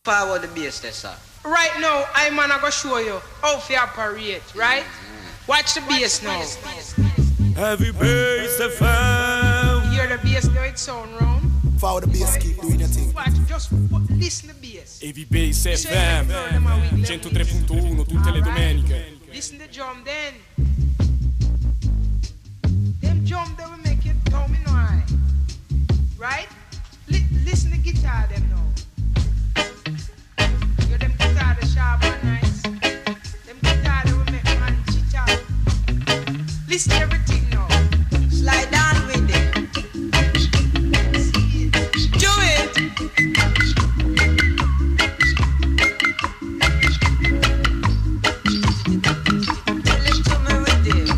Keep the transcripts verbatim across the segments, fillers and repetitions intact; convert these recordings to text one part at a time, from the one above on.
Power the bass there, sir. Right now, I'm gonna go show you how to operate, right? Mm-hmm. Watch the bass now. Heavy bass F M. Hear the bass now, it sound round. Follow the bass, keep doing your thing. Watch, just listen to the bass. Heavy bass F M. centotré punto uno tutte le domeniche. Listen to drum then. Them drum they will make it domino, right? Li- listen to guitar them now. You them guitar the sharp and nice. Them guitar they will make man chit out. Listen to everything now. Slide down with it. Do it. Tell it to me with it.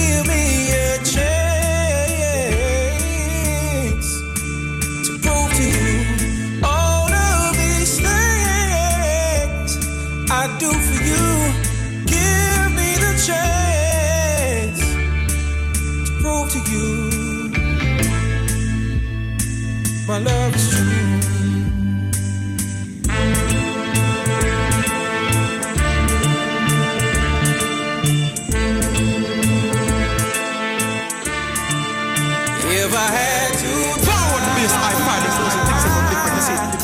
Give me a chance to prove to my love is true. If I had to power the best, I find it so things are different. You see.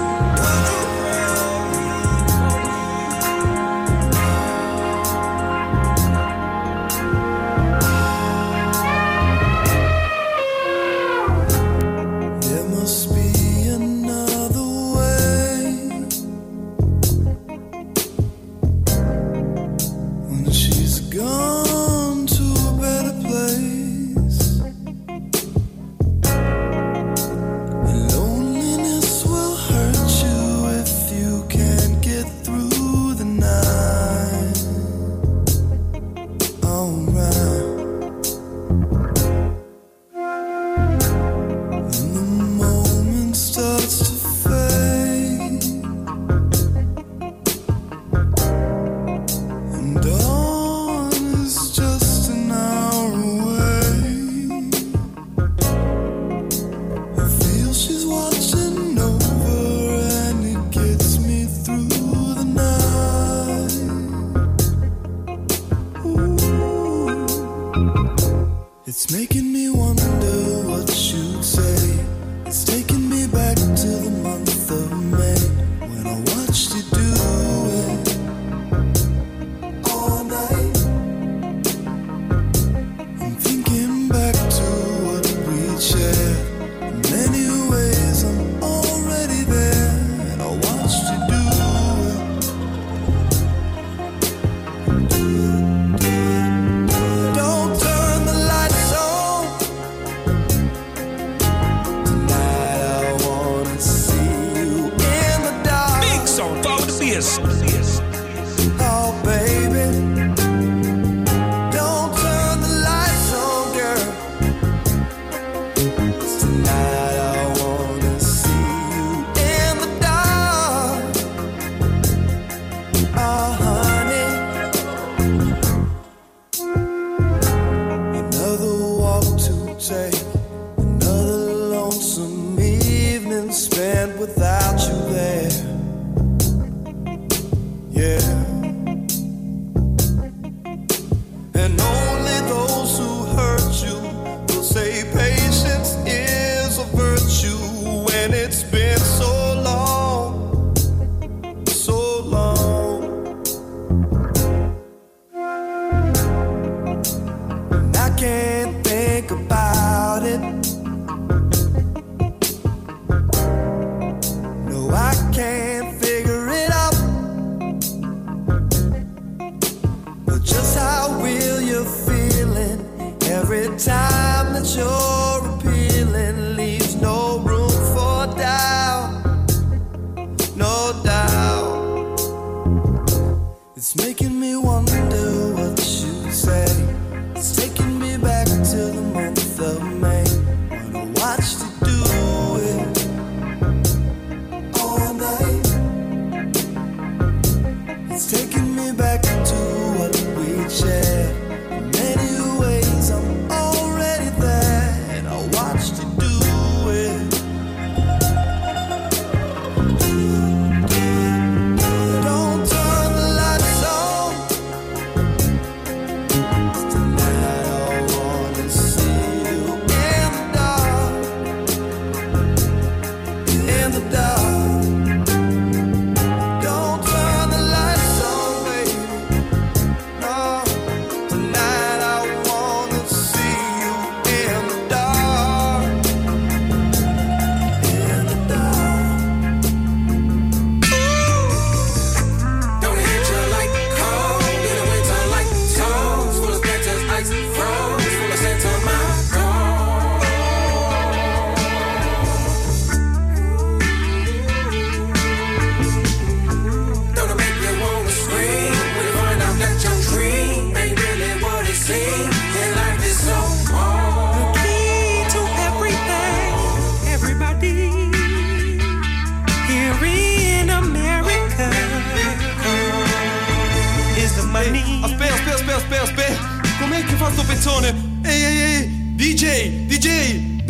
Aspetta, aspetta, aspetta, aspetta. Com'è che fa sto pezzone? Ehi, ehi, ehi, D J, D J,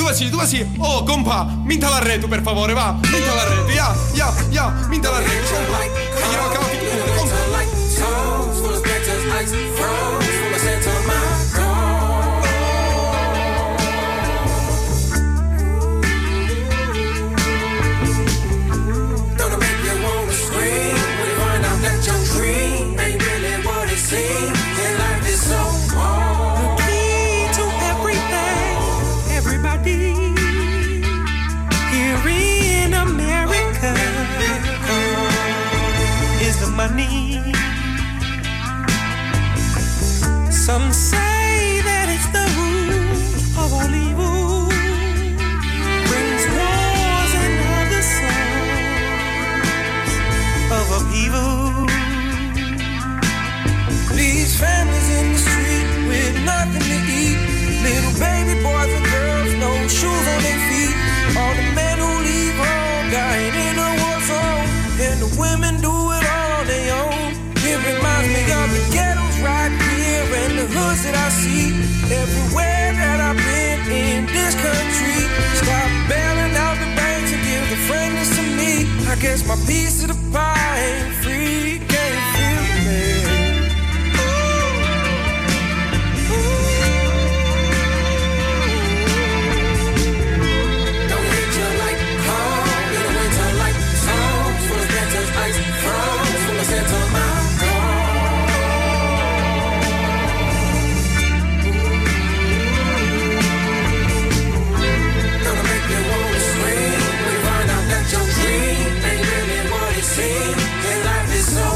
dove sei, dove sei? Oh, compa, minta la rete per favore, va, minta la rete, ya, ya, ya, minta la rete, compa. Io non capo più, compa. Songs full of specters, ice, frogs full of scent on my gonna make you wanna scream when you find out that your dream ain't really what it seems. And life is so hard. The key to everything, everybody here in America is the money. Some say that it's the root of all evil, brings wars and other sorts of upheaval. These families in the street with nothing to eat, little baby boys and girls, no shoes on their feet. All the men who leave home dying in a war zone, and the women do it all on their own. It reminds me of the ghettos right here and the hoods that I see everywhere that I've been in this country. Stop bailing out the banks and give the fragrance to me. I guess my piece of the pie ain't free, can't feel me. Don't hit you like cold in the winter, like songs full of specters, ice, frogs full of scent on my your dream ain't really what it seems, and life is so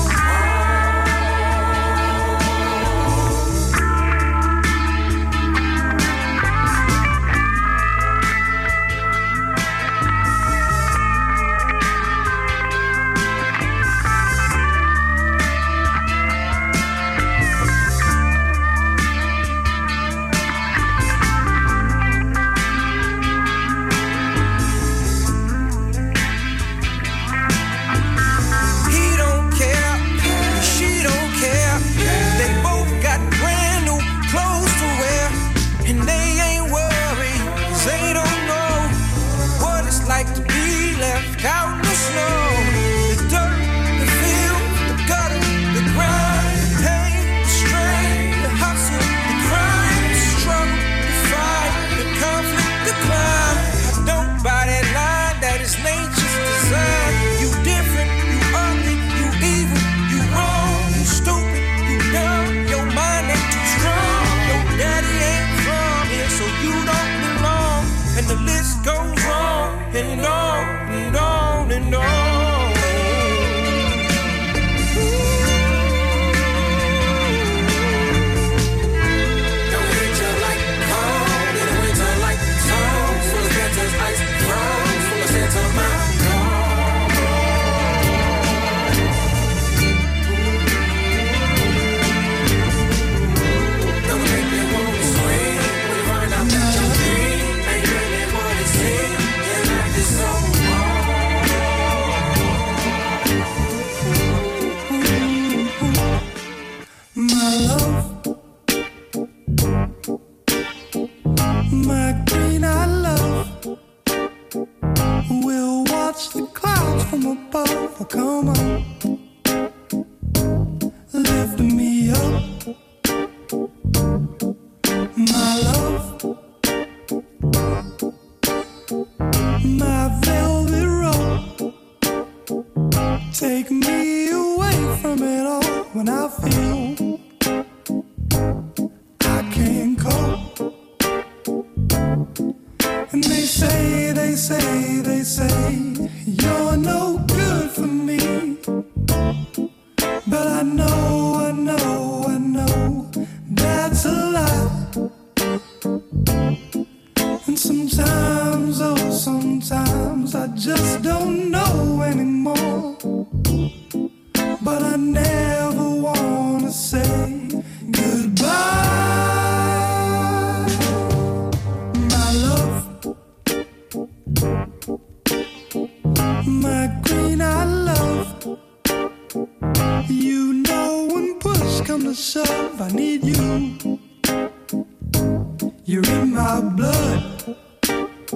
You're in my blood.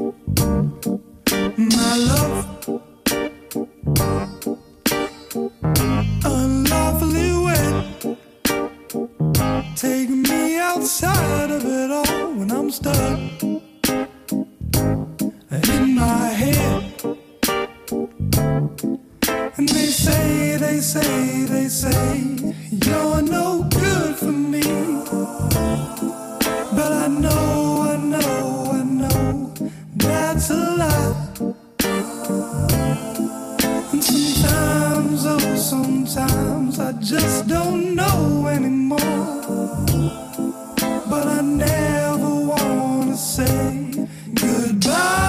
say, they say, you're no good for me. But I know, I know, I know, that's a lie. And sometimes, oh, sometimes I just don't know anymore. But I never wanna say goodbye.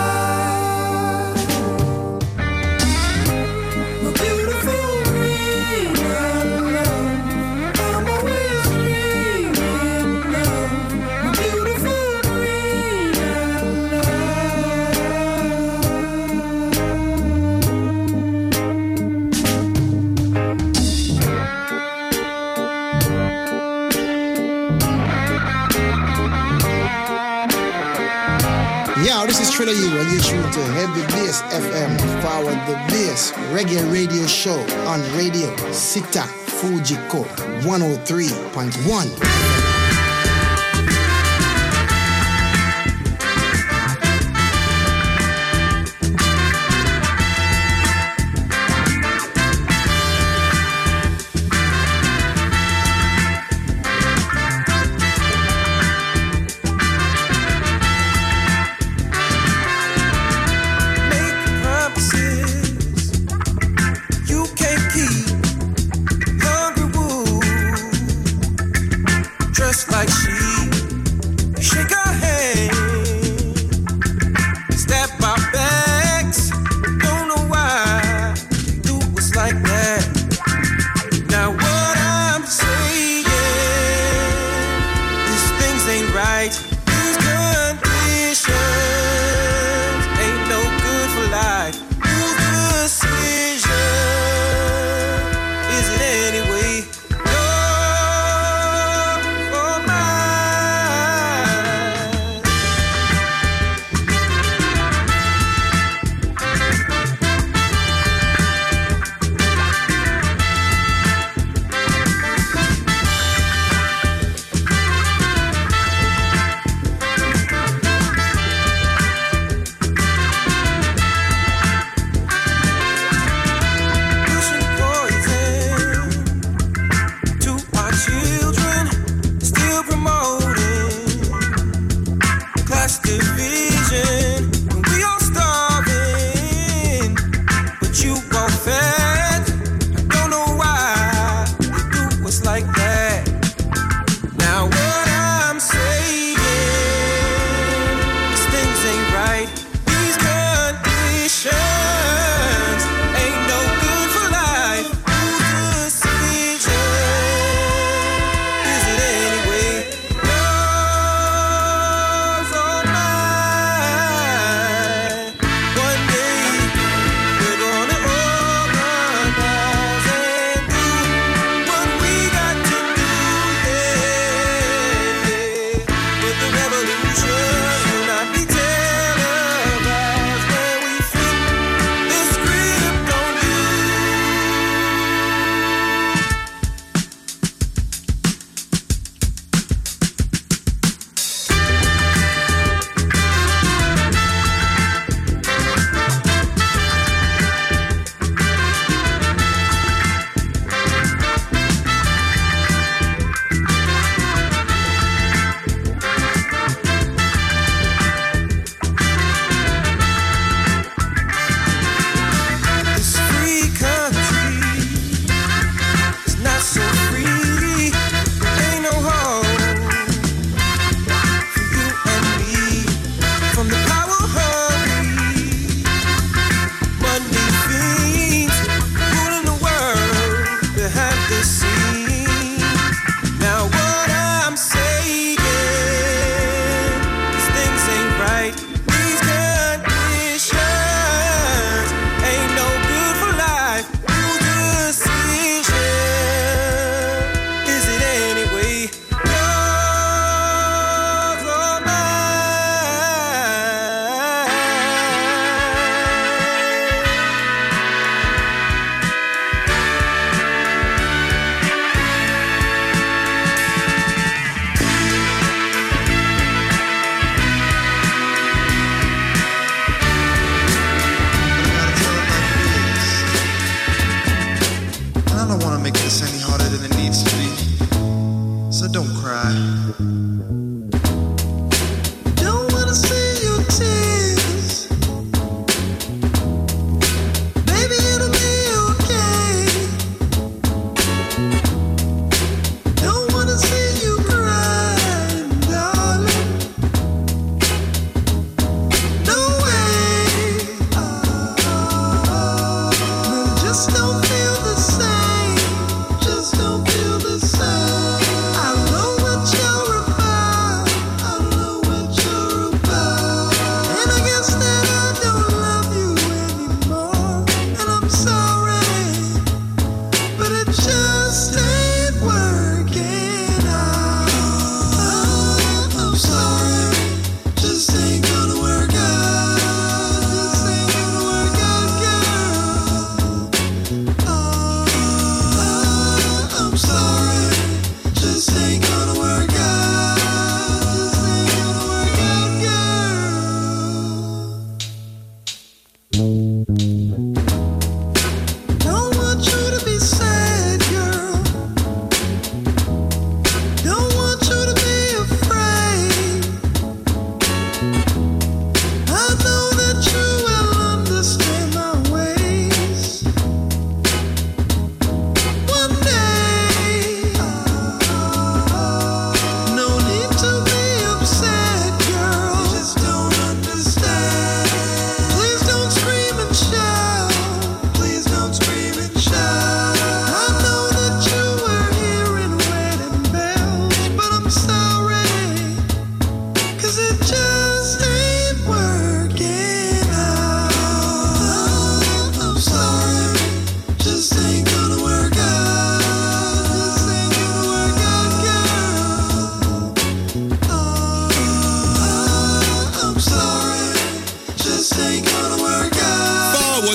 Yo, this is Triller U, and you're tuned to Heavy Bass F M, Forward the Bass Reggae Radio Show on Radio Sita Fujiko one oh three point one. You can't keep hungry wolves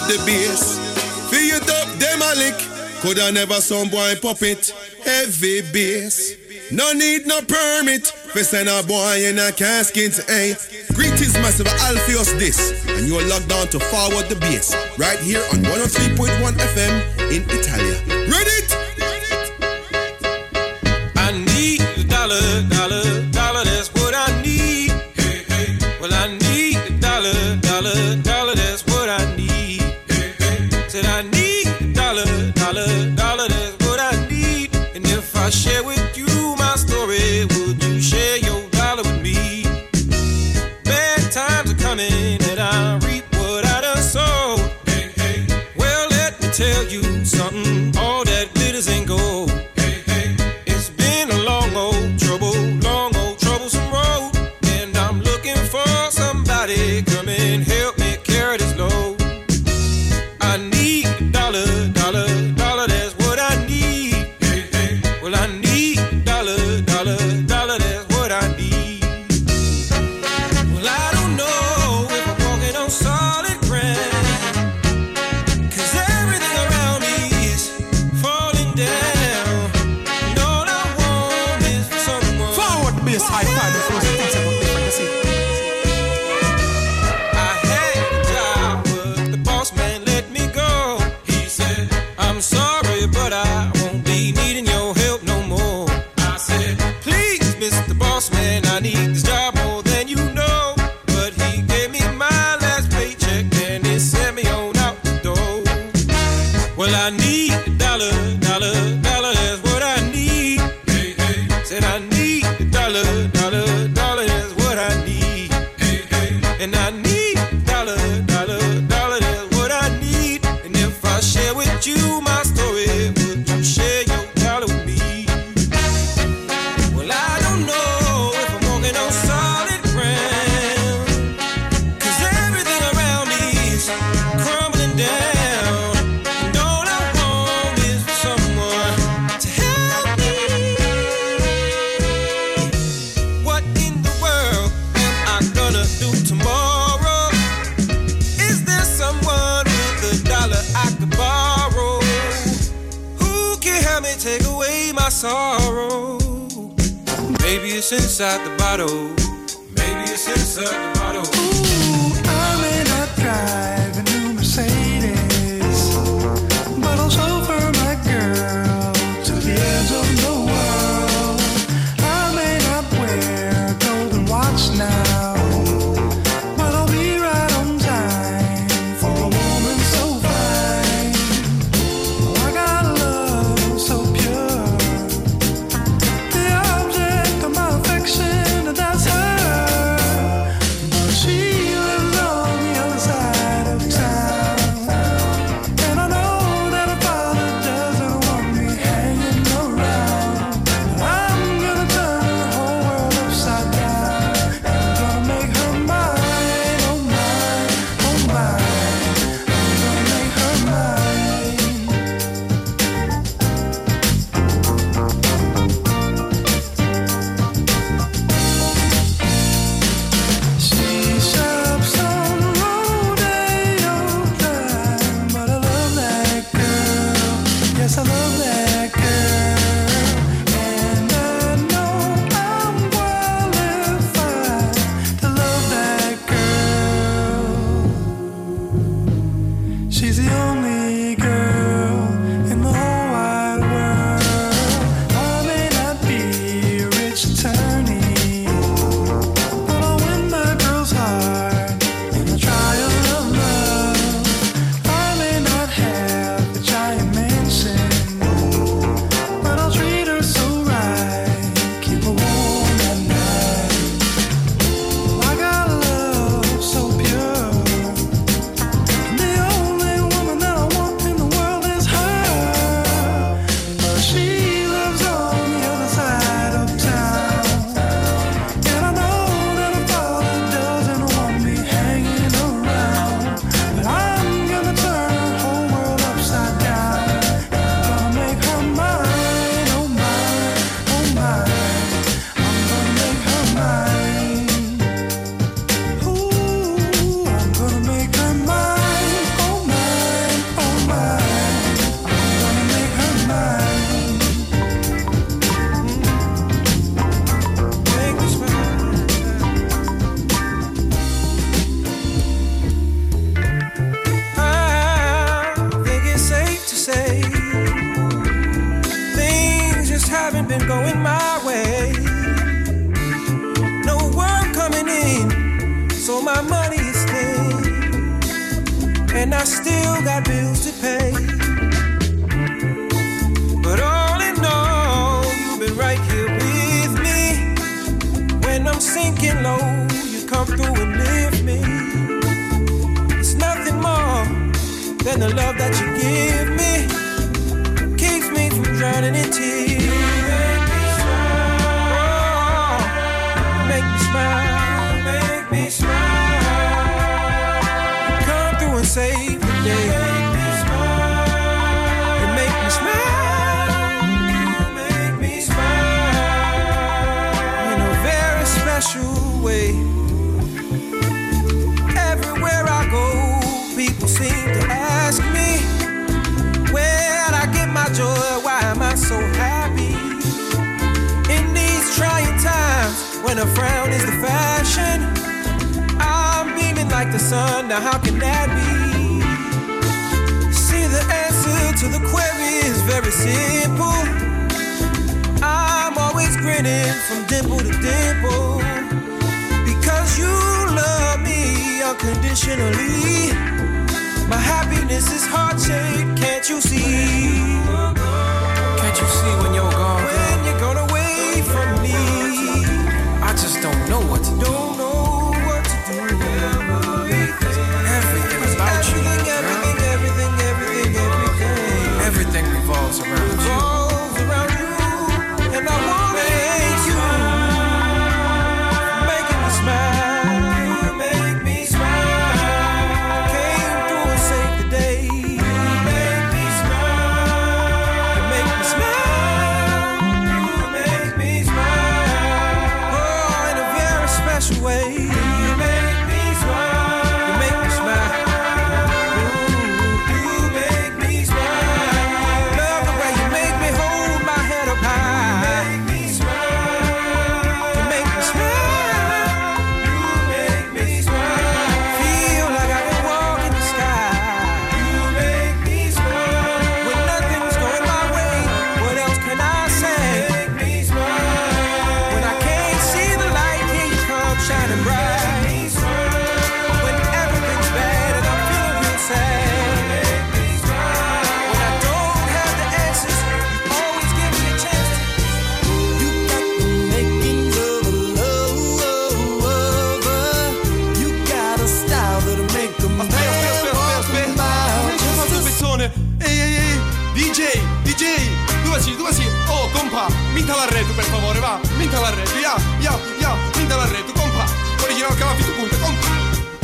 the bass. Feel it up, them a lick. Coulda never some boy pop it. Heavy bass. No need no permit. For send a boy in a casket, eh? Greetings massive, Alpheus this. And you're locked down to Forward the Bass. Right here on one oh three point one F M in Italia. Ready it? I need a dollar, dollar, dollar, that's what I need. Hey, hey. Well, I need a dollar, dollar, dollar, that's what I need. Hey, hey. Said I need a dollar, dollar, dollar, that's what I need. And if I share with you my story, would you share your dollar with me? Bad times are coming and I reap what I done sowed. Hey, hey. Well, let me tell you something, all that glitters ain't gold. Come and help me carry this load. I need a dollar, dollar, dollar, that's what I need. Hey, hey. Well, I need a dollar, dollar, dollar, that's what I need. Well, I don't know if I'm walking on solid ground, 'cause everything around me is falling down. And all I want is someone. Forward bass, high five, the first things about the fantasy. Sorry, but I won't be needing your help no more. I said, please, Mister Boss Man, I need this job more than you know. But he gave me my last paycheck and he sent me on out the door. Well, I need a dollar, dollar, dollar, that's what I need. Hey, hey. Said I need a dollar, dollar, dollar, that's what I need. Hey, hey. And I need a dollar, dollar, dollar, that's what I need. And if I share with you my story, would you share your dollar with me? Well, I don't know if I'm walking on solid ground, 'cause everything around me is crumbling down. And all I want is someone to help me. What in the world am I gonna do tomorrow? Is there someone with a dollar I could borrow? Who can help me take away my sorrow? Maybe it's inside the bottle. Maybe it's inside the bottle. Ooh, I may not drive a new Mercedes, but I'll chauffeur my girl to the edge of the world. I may not wear a golden watch now, but I'll be right on time for a woman so fine. Oh, I got a love so pure, the object of my affection, that's her. But she lives on the other side of town, and I know that her father doesn't want me hanging around. But I'm gonna turn her whole world upside down, and I'm gonna make her mine, oh mine, oh mine. I'm gonna make her mine. She shops on Rodeo Drive, but I love that girl. Yes, I love that girl, and I know I'm qualified to love that girl. She's the only girl in the whole wide world. I may not be a rich attorney, but I'll win my girl's heart in a trial of love. I may not have a giant mansion, but I'll treat her so right, keep her warm at night. I got a love so pure, the only woman that I want in the nothing's going my way. No work coming in, so my money is thin, and I still got bills to pay. But all in all, you've been right here with me. When I'm sinking low, you come through and lift me. It's nothing more than the love that you give me. Keeps me from drowning in tears. Make me smile, make me smile. You come through and save the day. Make me smile. You make me smile. You make me smile in a very special way. Everywhere I go, people seem to ask me, where'd I get my joy? Why am I so happy? In these trying times, when a frown is the fashion, I'm beaming like the sun. Now how can that be? See, the answer to the query is very simple. I'm always grinning from dimple to dimple, because you love me unconditionally. My happiness is heart-shaped, can't you see? Can't you see when you're gone? When you're gone away from me, I just don't know what to do. Don't know what to do. Everything is about you. Everything, everything, everything, everything. Everything revolves around you. Revolves around you. And I wanna thank you for making me smile. You make me smile. Came through and saved the day. You make me smile. You make me smile. You make me smile. Oh, in a very special way. You make me smile. You make me smile. Ooh, you make me smile. Love the way you make me hold my head up high. You make me smile. You make me smile. You make me smile. Feel like I can walk in the sky. You make me smile. When nothing's going my way, what else can I say? You make me smile. When I can't see the light, here you come shining bright. When everything's bad and I'm feeling real sad. When I don't have the answers, you always give me a chance to. You got the makings of a lover. You got a style that'll make a man Aspetta, walk aspetta, a aspetta, mile. aspetta. Ho fatto il pezzone. Ehi, ehi, ehi. D J, D J. Dove sei, dove sei? Oh, compa, minta l'arredo per favore, va. Minta l'arredo, ya, ya, ya. Minta l'arredo, compa. Original Calafi, tu punta, compa.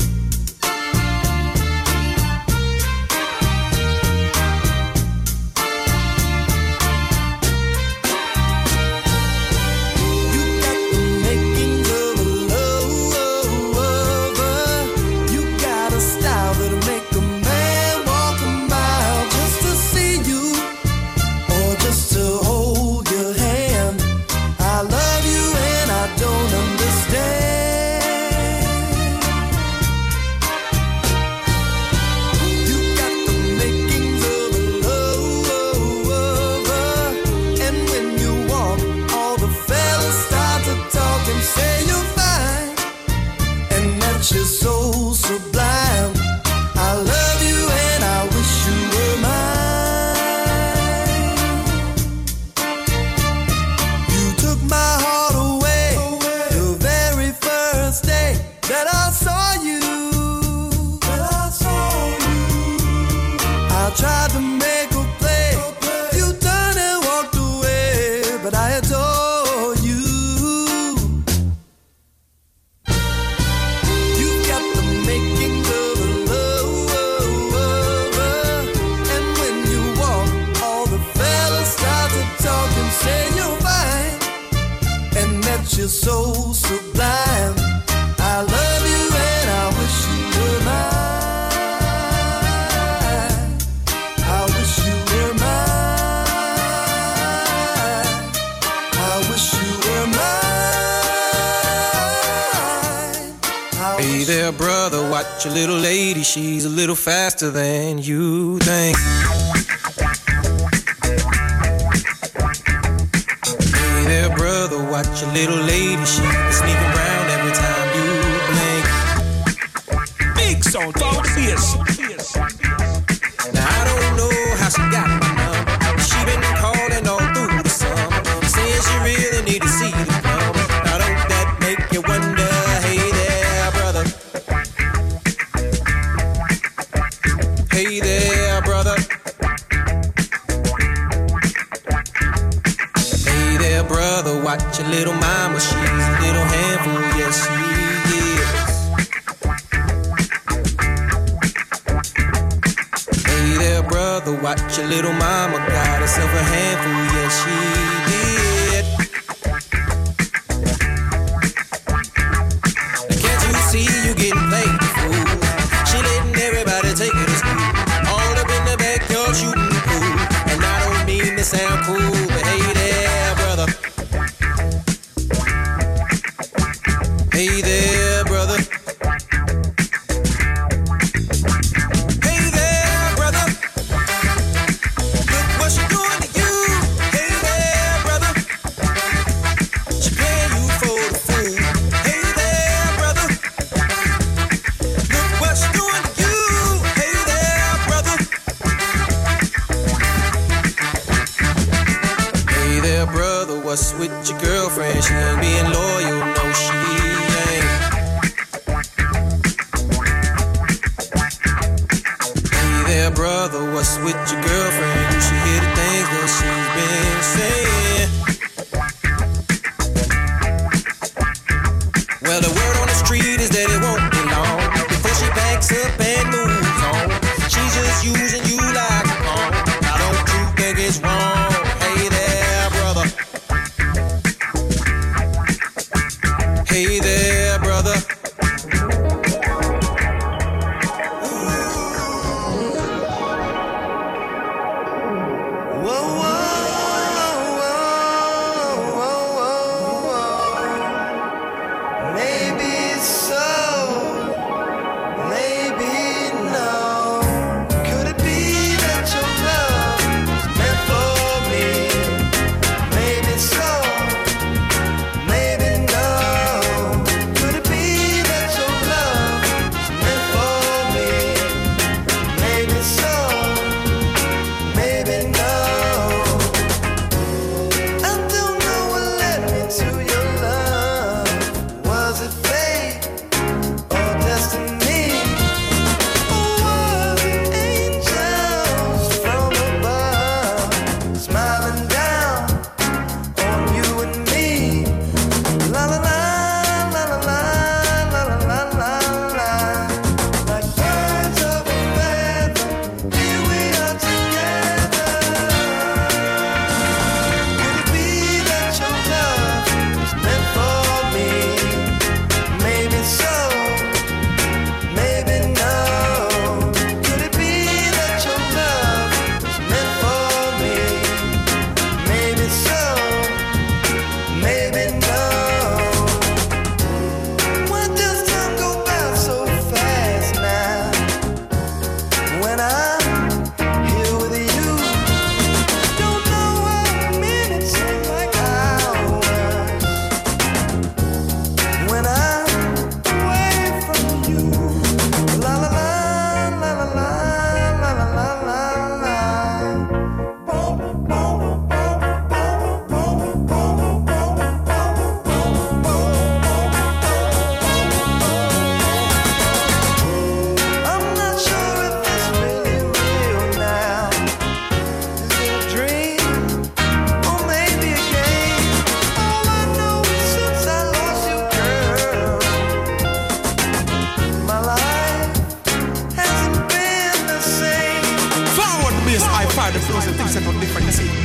You got the makings of a lover. You got a style that'll make a man walk a mile just to see you, or just to hold your hand. I love you and I don't understand. You got the makings of a lover, and when you walk, all the fellas start to talk and say you're fine, and that you're so sublime. I love you and I wish you were mine. You took my heart away the very first day that I saw you. That I saw you. I tried to make a play. You turned and walked away, but I adore you. You got the makings of a lover, and when you walk, all the fellas start to talk and say you're fine, and that you're so sublime. I love you and I wish you were mine. I wish you were mine. I wish you were mine. I Hey wish there, brother, watch your little lady. She's a little faster than you think. Hey little lady, she was sneaking around every time you blink. Big sound, follow the bass. Now I don't know how she got my number. She been calling all through the summer, saying she really need to see the plumber. Now don't that make you wonder? Hey there, brother. Hey there, brother. Hey there, brother. Watch your little mama. She's a little handful. Yes, she is. Hey there, brother. Watch your little mama. Got herself a handful. Yes, she did. Now can't you see you getting played, fool? She letting everybody take her to school. All up in the backyard shooting pool. And I don't mean to sound cool, but hey there, brother. Hey there, brother. Hey there, brother. Look what she doing to you. Hey there, brother. She playing you for the fool. Hey there, brother. Look what she doing to you. Hey there, brother. Hey there, brother. What's with your girlfriend? She ain't being loyal, no, she ain't. Hey there, brother. What's with your girlfriend? You should hear the things that she's been saying. Well, the word on the street is that it won't be long before she backs up and moves on. She's just using you like a pawn. Now don't you think it's wrong? Hey there, brother. Hey there, brother. Whoa, whoa, whoa, whoa, whoa. Maybe so, maybe no. Could it be that your love is meant for me? Maybe so, maybe no. Could it be that your love is meant for me? Maybe so, maybe no. I don't know what led me to your love. Was it fate or destiny? Or was it angels from above smiling down on you and me? La la la, la la la, la la la la la. Like birds of a feather, here we are together. Could it be that your love is meant for me? Maybe so, maybe no. Could it be that your love is meant for me? Maybe so, maybe no. Why does time go by so fast now? When I'm here with you, don't know how minutes seem like hours. When I'm away from you, la la la, la la la, la la la la la. Boom, boom, boom, boom, boom, boom, boom, I'm not sure if it's really real now. Is it a dream or maybe a game? All I know is since I lost you, girl, my life hasn't been the same. Forward bass, I find the flows and things that are different. You see.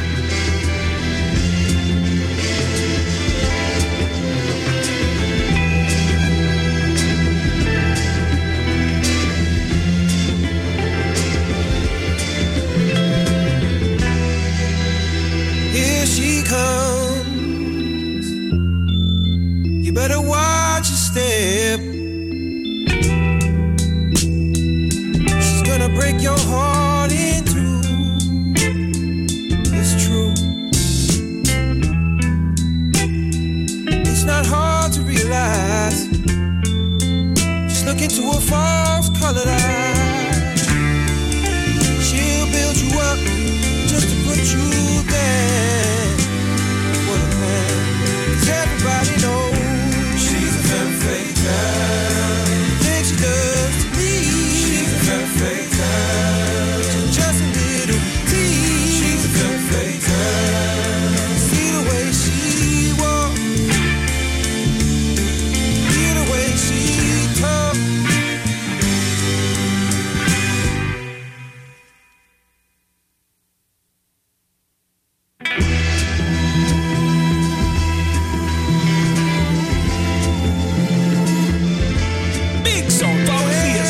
Here she comes. You better watch your step. She's gonna break your heart in two. It's true. a false colored eye. She'll build you up just to put you there. What a plan. 'Cause everybody knows she's a femme fatale. Think she does to me. She's a femme fatale. Just a little tease. She's a femme fatale. See the way she walks. Hear the way she talks. Big song, Paul Pierce.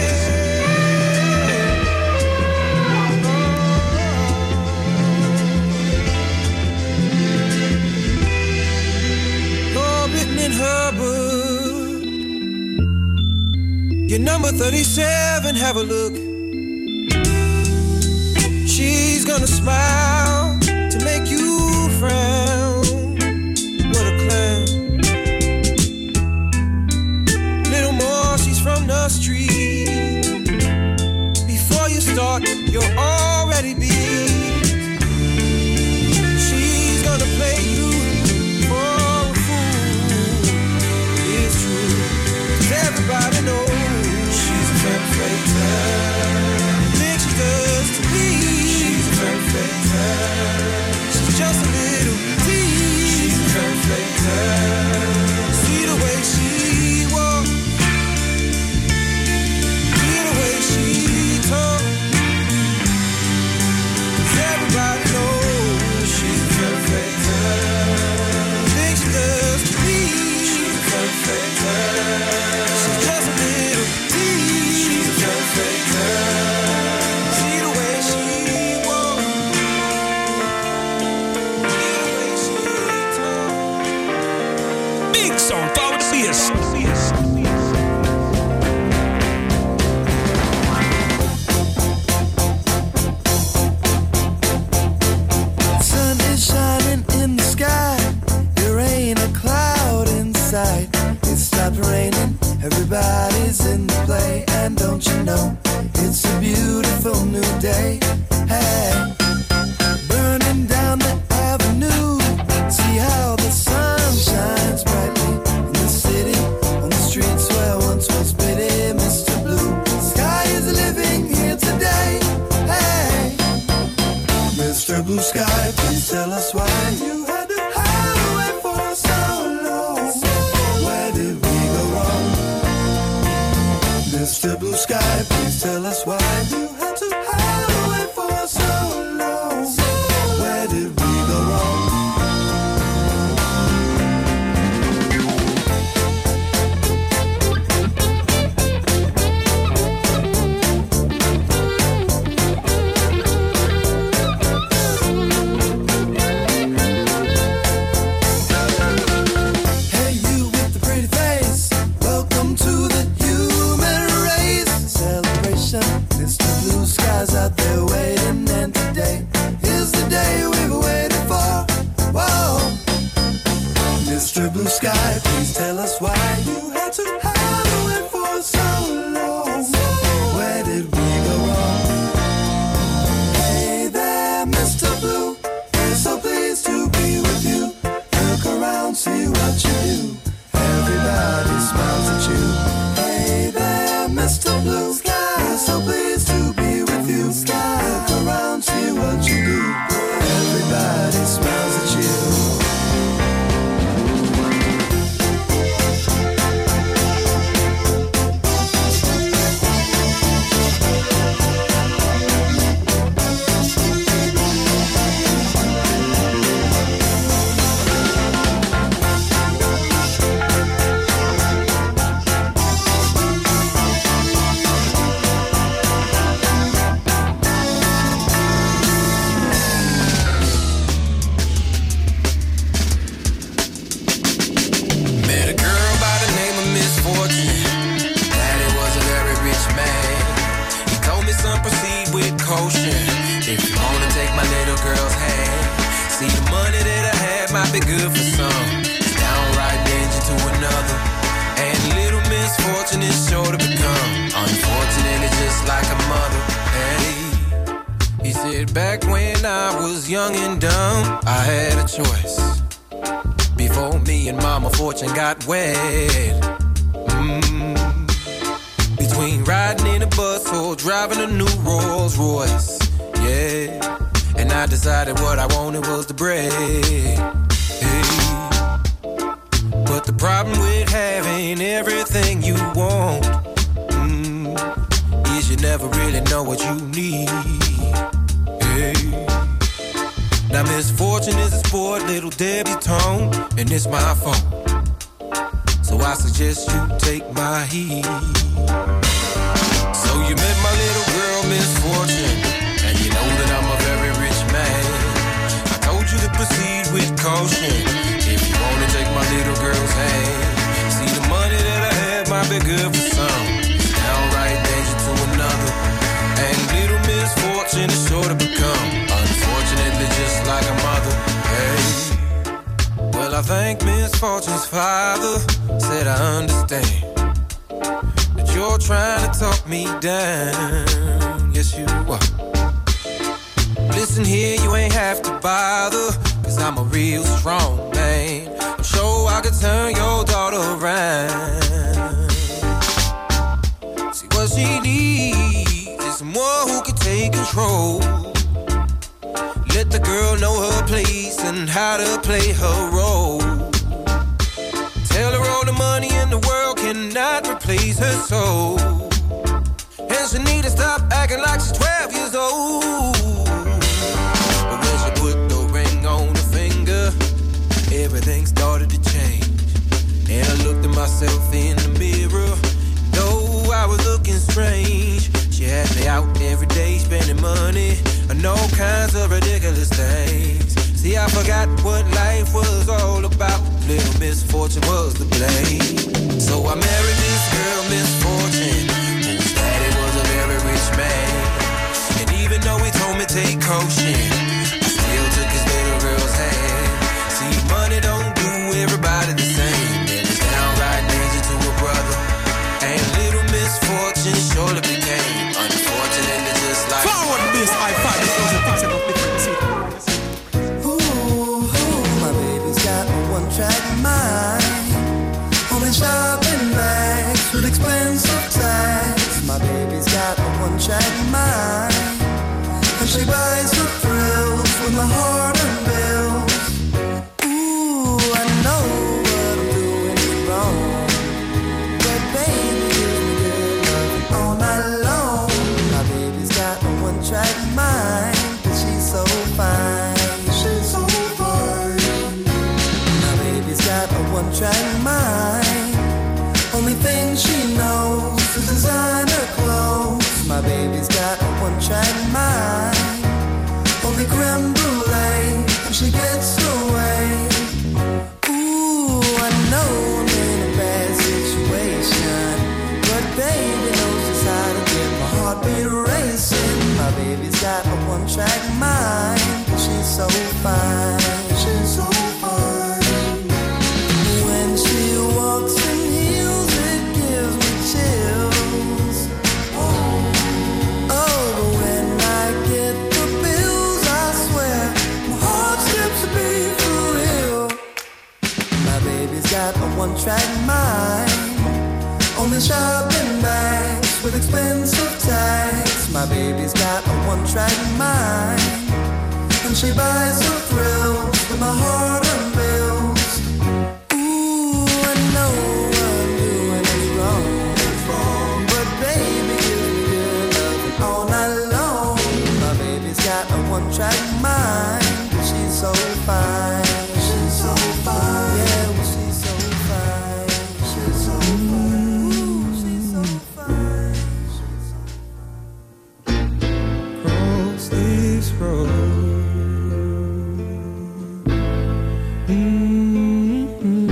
All written in her book. Your number thirty-seven, have a look. She's gonna smile to make you frown. What a clown. Little more, she's from the street. Before you start, you're already beat. She's gonna play you for a fool. It's true, 'cause everybody knows she's a femme fatale. Think she does to me. She's a femme fatale. She's just a little tease. She's a femme fatale. See the way she walks. Hear the way she talks. 'Cause everybody knows she's a femme fatale. Think she does to me. She's a femme fatale. She's just a little tease. She's a femme fatale. See the way she walks. Hear the way she talks. Big song, Paul Pierce. Sun is shining in the sky. There ain't a cloud in sight. It stopped raining. Everybody's in the play. And don't you know, it's a beautiful new day. Hey, burning down the avenue. See how the sun shines brightly in the city. On the streets where once was pity, Mister Blue. Sky is living here today. Hey, Mister Blue Sky, please tell us why you had to hide away for so long. Where did we go wrong? Mister Blue Sky, please tell us why you had to hide away for so long. Where did we go wrong? Hey, you with the pretty face, welcome to the human race celebration. Mister Blue Sky's out there waiting, and today is the day we've waited for. Whoa, Mister Blue Sky, please tell us why you had to hide away for so long. Where did we go wrong? Hey there, Mister Blue, we're so pleased to be with you. Look around, see what you do. Everybody smiles at you. Hey there, Mister Blue, we're so pleased to be with you. Look around, see what you do. Everybody smiles at you. be good for some. It's downright danger to another. And little misfortune is sure to become Back when I was young and dumb, I had a choice. Before me and Mama Fortune got wed. Mm. Between riding in a bus or driving a new Rolls Royce. Yeah. And I decided what I wanted was the bread. Hey. But the problem with having everything you want mm, is you never really know what you need. Hey. Now misfortune is a sport, little debutante, and it's my fault. So I suggest you take my heed. So you met my little girl, Misfortune, and you know that I'm a very rich man. I told you to proceed with caution if you want to take my little girl's hand. See, the money that I have might be good for some, downright danger to another. And little Misfortune is sure to become, unfortunately, just like a mother. Hey. Well, I think Misfortune's father said I understand that you're trying to talk me down. Yes, you are. Listen here, you ain't have to bother, cause I'm a real strong man. I'm sure I could turn your daughter around. See, what she needs is someone who can take control. Let the girl know her place and how to play her role. Tell her all the money in the world cannot replace her soul. And she need to stop acting like she's twelve years old. But when she put the ring on her finger, everything started to change. And I looked at myself in the mirror. No, I was looking strange. She had me out every day spending money on all kinds of ridiculous things. See, I forgot what life was all about. Little Misfortune was to blame. So I married this girl, Misfortune, whose daddy was a very rich man. And even though he told me take caution, I still took his little girl's hand. See, money don't do everybody the same, and it's downright danger to a brother. And little Misfortune surely became unfortunately just like Forward this, I find this was a thing about difference. Ooh, my baby's got a one-track mind. Only shopping bags with expensive tags. My baby's got a one-track mind, and she buys the thrills with my heart and bills. Ooh, I know what I'm doing is wrong, but baby gives me good love all night long. My baby's got a one-track mind, but she's so fine. She's so fine. My baby's got a one-track mind. Only thing she knows is designer clothes. My baby's got a one-track mind. Only creme brulee, and she gets away. Ooh, I know I'm in a bad situation, but baby knows just how to get my heartbeat racing. My baby's got a one-track mind, and she's so fine. She's so fine. When she walks in heels, it gives me chills. Oh, but when I get the bills, I swear my heart skips a beat for real. My baby's got a one-track mind. Only shopping bags with expensive tags. My baby's got a one-track mind, and she buys her thrills with my heart and bills. Ooh, I know what I'm doing is wrong, but baby gives me good love all night long. My baby's got a one-track mind, but she's so fine. She's so fine. Yeah, well, she's so fine. She's so fine. Ooh, she's so fine. She's so cross this road. Mm-hmm.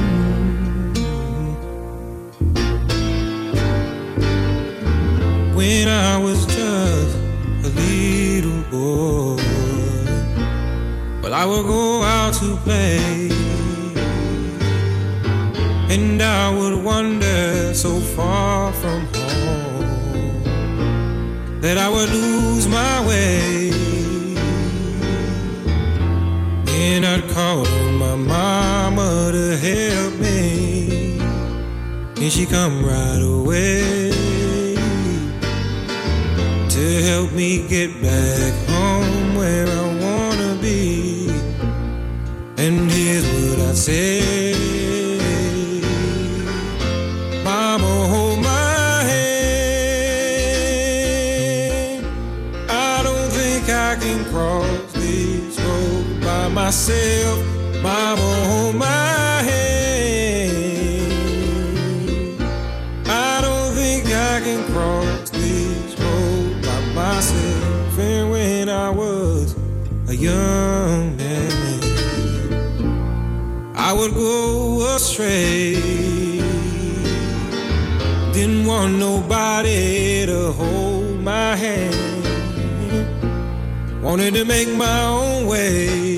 When I was just a little boy, well, I would go out to play, and I would wander so far from home that I would lose my way. And I'd call on my mama to help me, and she come right away to help me get back home where I wanna be. And here's what I say: Mama, hold my hand. I don't think I can cross this road by myself. Mama, hold my hand. I don't think I can cross this road by myself. And when I was a young man, I would go astray. Didn't want nobody to hold my hand. Wanted to make my own way.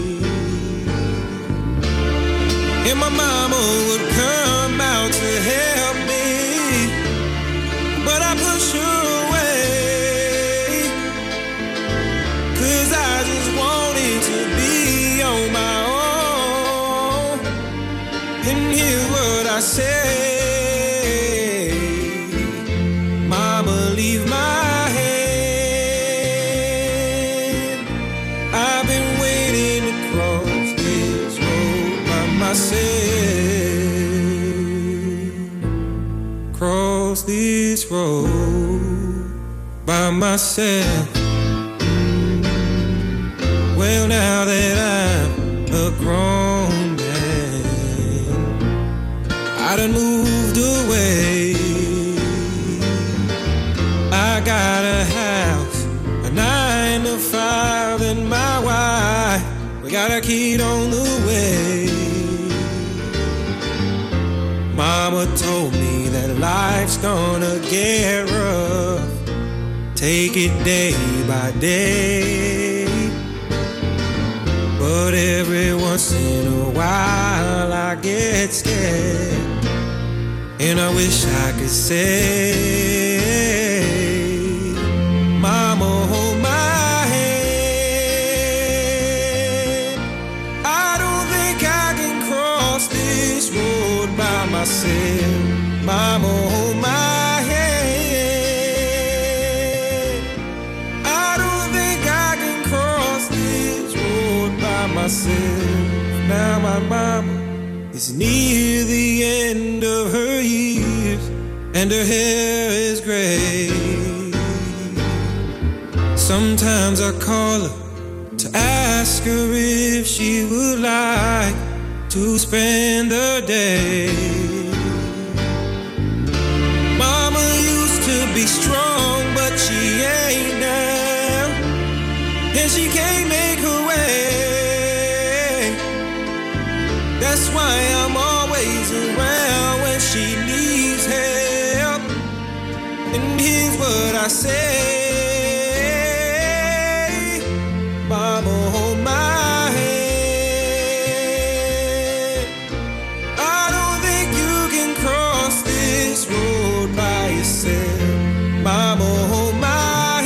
And my mama would come out to help me, but I pushed her away, 'cause I just wanted to be on my own. And here's what I say: Mama, leave my hand. I've been waiting to cross this road by myself. Cross this road by myself. Well, now that I'm a grown man, I done moved away. I got a house, a nine to five, and my wife, we got a kid on the way. Mama told me that life's gonna get rough. Take it day by day. But every once in a while I get scared, and I wish I could say, Mama, hold my hand. I don't think I can cross this road by myself. Mama, hold my hand. I don't think I can cross this road by myself. Now my mama is near the end of her years, and her hair is gray. Sometimes I call her to ask her if she would like to spend the day. Mama used to be strong, but she ain't now, and she can't make her way. That's why I'm always around when she needs help. And here's what I say: Mama, hold my hand. I don't think you can cross this road by yourself. Mama, hold my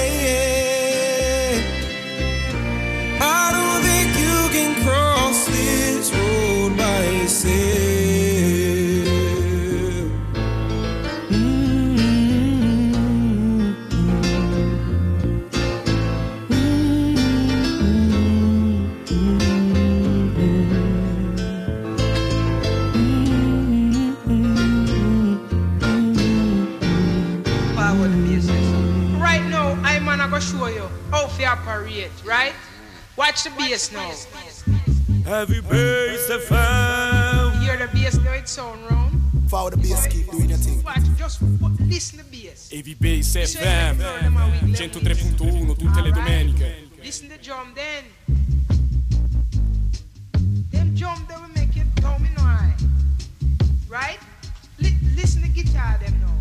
hand. I don't think you can cross this road by yourself. Right now, I'm gonna show you how to operate, right? Watch the bass now. Heavy bass F M. Hear the bass now, it sound round. Follow the bass, keep doing your thing. Watch, just listen to the bass. Heavy bass F M. centotré punto uno tutte le domeniche. Listen to drum then. Them drum that will make it tell me no eye. Right? Li- listen to guitar them now.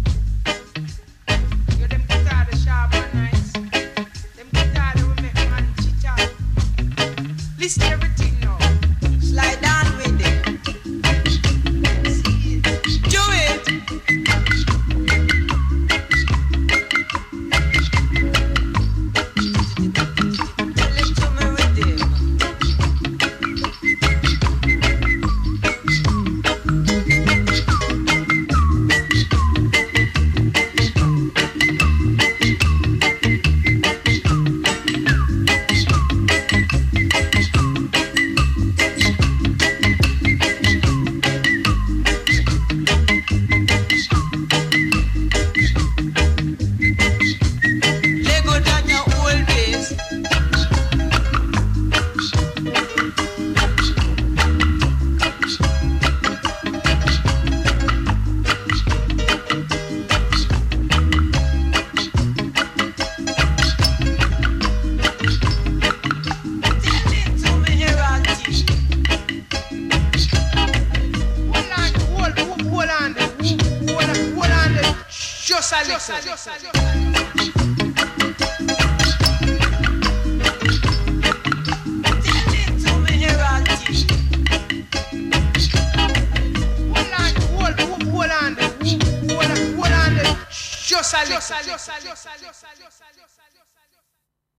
You them guitar the sharp and nice. Them guitar that will make man chit chat. Listen to everything now. Slide down with it. Do it. Tell it to me with it. Just a little. Tell it to me, Heraldi. Hold on, hold, hold, hold on, hold on, hold on. Just a little.